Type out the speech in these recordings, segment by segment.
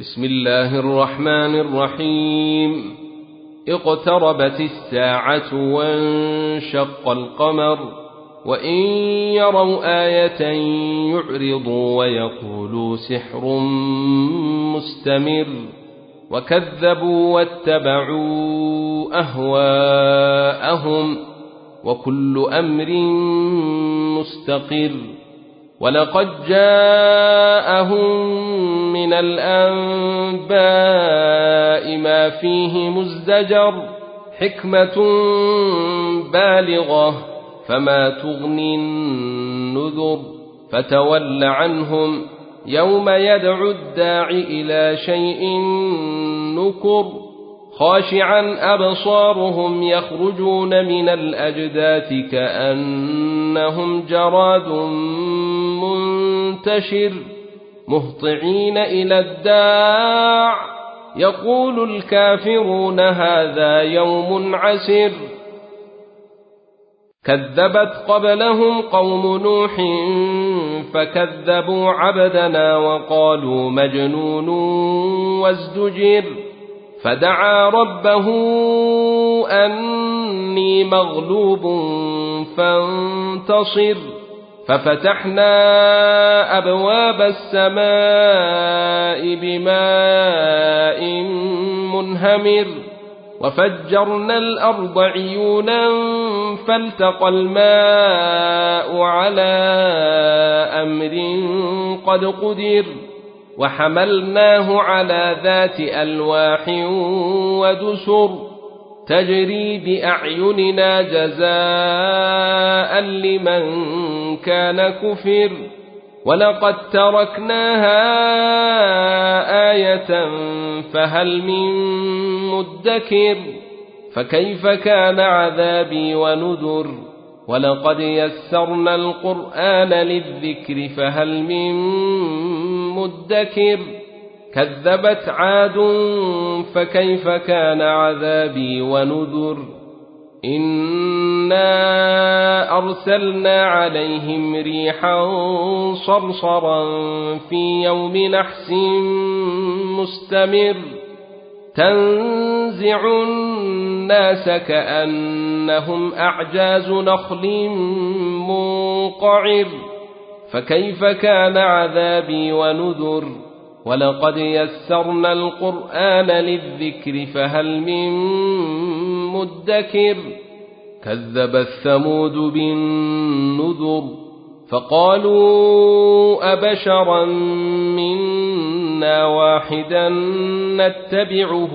بسم الله الرحمن الرحيم. اقتربت الساعة وانشق القمر وإن يروا آية يعرضوا ويقولوا سحر مستمر وكذبوا واتبعوا أهواءهم وكل أمر مستقر. ولقد جاءهم من الأنباء ما فيه مزدجر حكمة بالغة فما تغني النذر. فتول عنهم يوم يدعو الداع إلى شيء نكر خاشعا أبصارهم يخرجون من الأجداث كأنهم جراد منتشر مهطعين إلى الداع يقول الكافرون هذا يوم عسر. كذبت قبلهم قوم نوح فكذبوا عبدنا وقالوا مجنون وازدجر. فدعا ربه أني مغلوب فانتصر. ففتحنا أبواب السماء بماء منهمر وفجرنا الأرض عيونا فالتقى الماء على أمر قد قدر. وحملناه على ذات ألواح ودسر تجري بأعيننا جزاء لمن كان كفر. ولقد تركناها آية فهل من مدكر. فكيف كان عذابي ونذر. ولقد يسرنا القرآن للذكر فهل من مدكر. كذبت عاد فكيف كان عذابي ونذر. إنا أرسلنا عليهم ريحا صرصرا في يوم نحس مستمر تنزع الناس كأنهم أعجاز نخل منقعر. فكيف كان عذابي ونذر. ولقد يسرنا القرآن للذكر فهل من مدكر. كذبت ثمود بالنذر فقالوا أبشرا منا واحدا نتبعه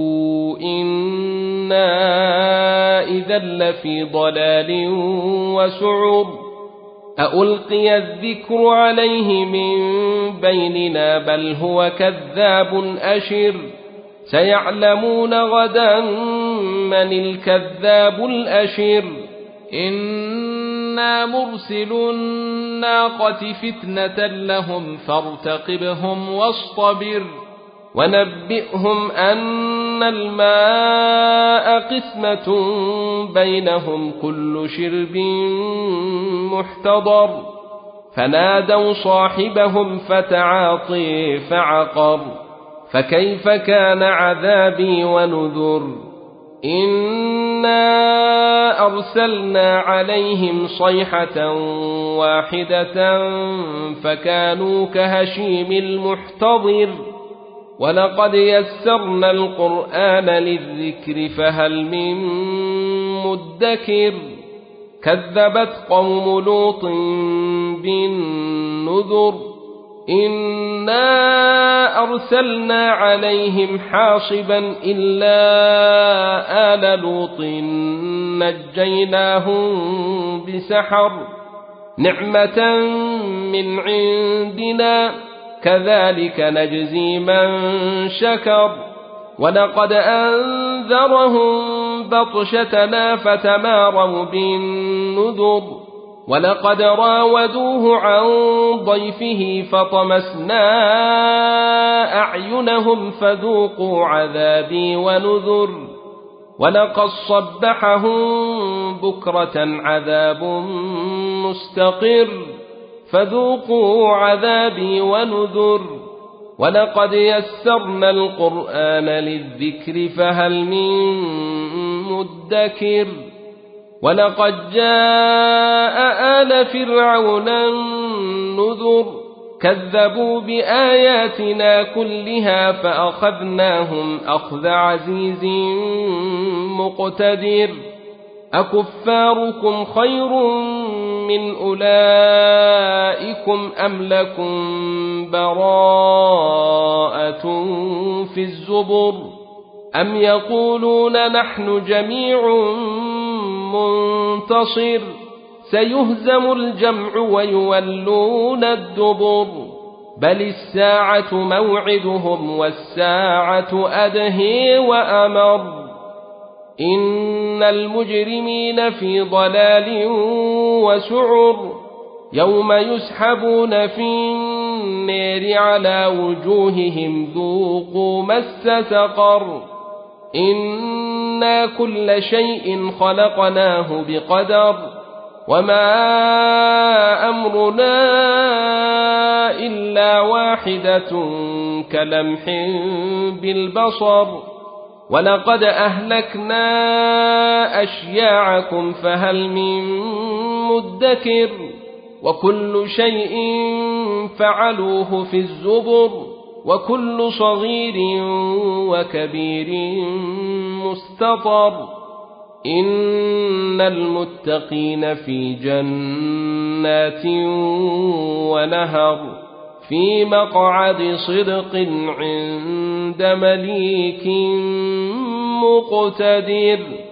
إنا إذا لفي ضلال وسعر. ألقي الذكر عليه من بيننا بل هو كذاب أشر. سيعلمون غدا من الكذاب الأشر. إنا مرسل الناقة فتنة لهم فارتقبهم واصطبر. ونبئهم أن الماء قسمة بينهم كل شرب محتضر. فنادوا صاحبهم فتعاطي فعقر. فكيف كان عذابي ونذر. إنا أرسلنا عليهم صيحة واحدة فكانوا كهشيم المحتضر. ولقد يسرنا القرآن للذكر فهل من مدكر. كذبت قوم لوط بالنذر. إنا أرسلنا عليهم حاصبا إلا آل لوط نجيناهم بسحر نعمة من عندنا كذلك نجزي من شكر. ولقد أنذرهم بطشتنا فتماروا بالنذر. ولقد راودوه عن ضيفه فطمسنا أعينهم فذوقوا عذابي ونذر. ولقد صبحهم بكرة عذاب مستقر فذوقوا عذابي ونذر. ولقد يسرنا القرآن للذكر فهل من مدكر ولقد جاء آل فرعون النذر كذبوا بآياتنا كلها فأخذناهم أخذ عزيز مقتدر أكفاركم خير من أولئكم أم لكم براءة في الزبر أم يقولون نحن جميع منتصر سيهزم الجمع ويولون الدبر بل الساعة موعدهم والساعة أدهي وأمر إن المجرمين في ضلال وسعر يوم يسحبون في النار على وجوههم ذوقوا مس سقر إنا كل شيء خلقناه بقدر وما أمرنا إلا واحدة كلمح بالبصر ولقد أهلكنا أشياعكم فهل من مدكر وكل شيء فعلوه في الزبر وكل صغير وكبير مستطر إن المتقين في جنات ونهر في مقعد صدق عند مليك مقتدر